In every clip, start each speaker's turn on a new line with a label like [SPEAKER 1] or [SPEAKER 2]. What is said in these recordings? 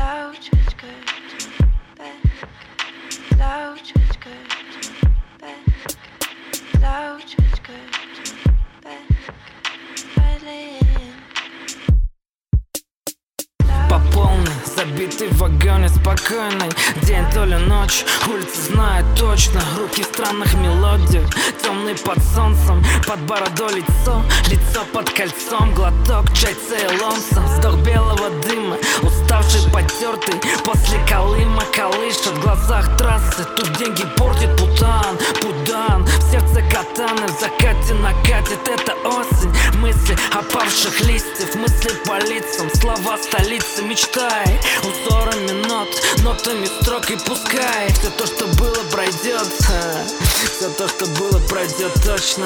[SPEAKER 1] Loud is good, back. Loud is good, back. Loud is good, back. Violin.
[SPEAKER 2] По полной, забитый в вагоне спокойный день, то ли ночь, улица знает точно. Руки в странных мелодиях, темный под солнцем, под бородой лицо, лицо под кольцом, глоток чай цейлонца, вздох белого дыма, уставший, потертый, после Колыма колышет в глазах трассы. Тут деньги портит путан, пудан, в сердце катаны, в закате накатит эта осень. Мысли опавших листьев, мысли по лицам, слова столицы, мечтай узорами нот, нотами строк, и пускай все то, что было, пройдет. Все то, что было, пройдет точно.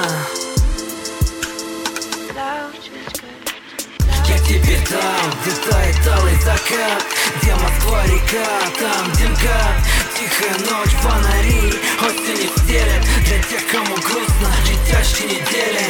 [SPEAKER 2] Я теперь там, где тает талый закат, где Москва река, там, где МКАД. Тихая ночь, фонари, осень стелет для тех, кому грустно, летящие недели.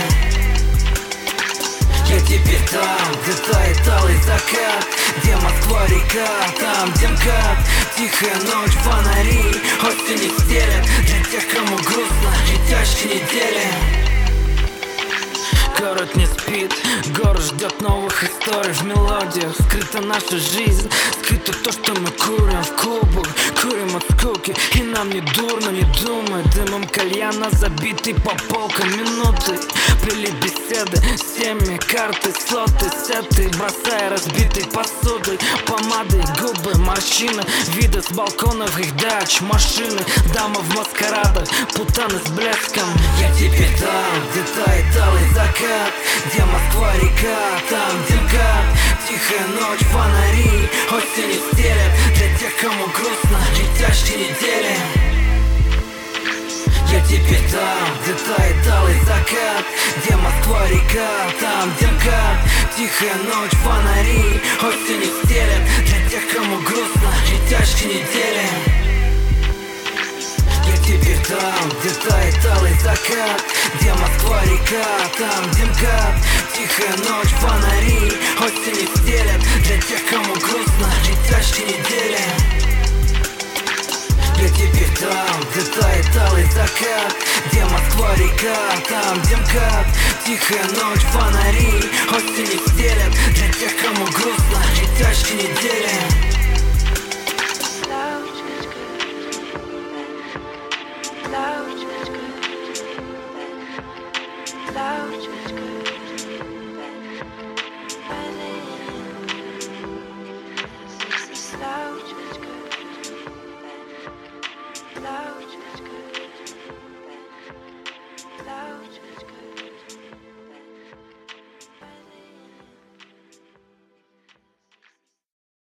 [SPEAKER 2] Я теперь там, где тает талый закат, где Москва река, там, где МКАД. Тихая ночь, фонари, осень стелет для тех, кому грустно, летящие недели. Город не спит, город ждет новых историй. В мелодиях скрыта наша жизнь, скрыто то, что мы курим в клубах, курим от скуки, и нам не дурно, не думай. Дымом кальяна забитый по полкам минуты, плели беседы, семьи, карты, слоты, сеты, бросая разбитой посудой, помадой, губы, морщины, виды с балконов их дач, машины, дамы в маскарадах, путаны с блеском. Я теперь там, где тает талый закат, где Москва река, там, где МКАД. Тихая ночь, фонари, осень стелет для тех, кому грустно, летящие недели. Я теперь там, где тает талый закат, где Москва река, там, где МКАД. Тихая ночь, фонари, осень стелет для тех, кому грустно, летящие недели. Я теперь там, где тает талый закат, где Москва река, там, где МКАД. Тихая ночь, фонари, осень стелет для тех, кому грустно, летящие недели. Я теперь там, где тает талый закат, где Москва река, там, где МКАД. Тихая ночь, фонари, осень стелет для тех, кому грустно, летящие недели.
[SPEAKER 1] Loud is good, back. Loud is good, back. Violin. Loud is good, back. Loud.